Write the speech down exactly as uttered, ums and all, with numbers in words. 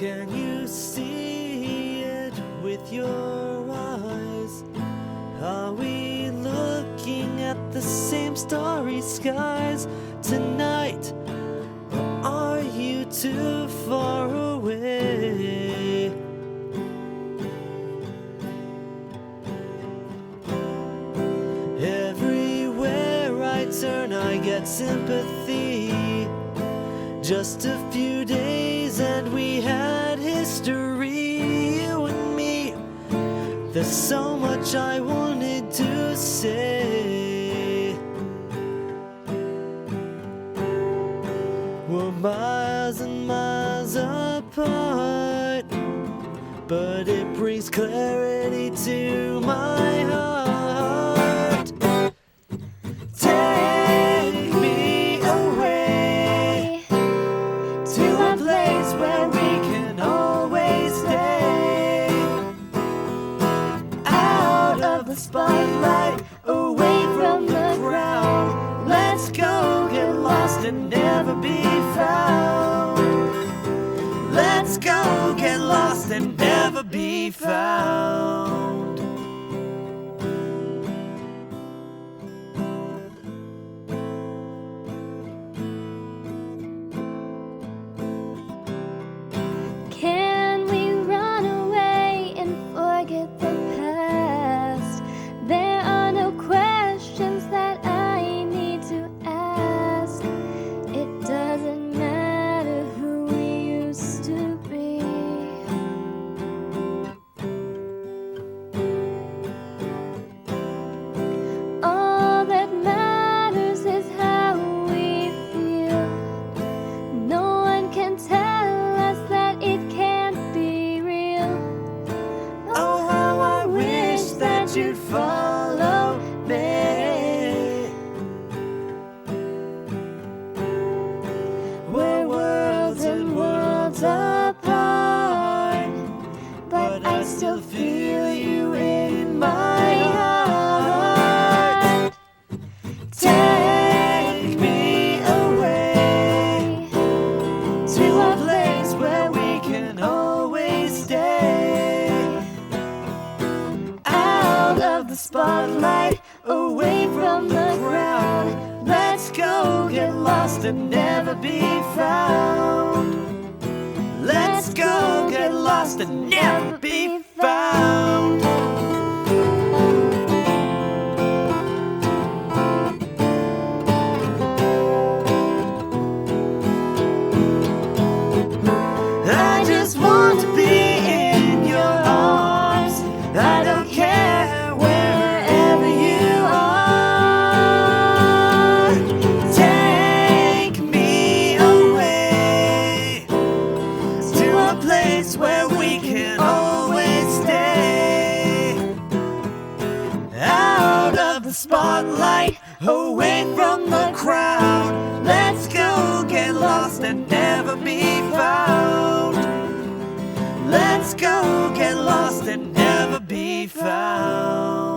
Can you see it with your eyes? Are we looking at the same starry skies tonight? Or are you too far away? Everywhere I turn I get sympathy. Just a few days and we had history, you and me. There's so much I wanted to say. We're miles and miles apart, but it brings clarity to my heart. Take me away to a place where we can always stay, out of the spotlight, away from the crowd. Let's go get lost and never be found. Let's go get lost and never be found. Can we run away and forget the past? There are no questions that I need to ask. It doesn't matter who we used to be. All that matters is how we feel. No one can tell us that it can't be real. Oh, how I wish that you'd follow me, we're worlds and worlds apart, but I still feel you in my heart. Take me away to a place where we can always stay, out of the spotlight, away from the crowd. Let's go get lost and never be found. Let's go get lost and never be found. I just want to be in your arms. I don't care wherever you are. Take me away to a place where we can always stay, out of the spotlight, away from the crowd. Let's go get lost and never be found. Let's go get lost and never be found.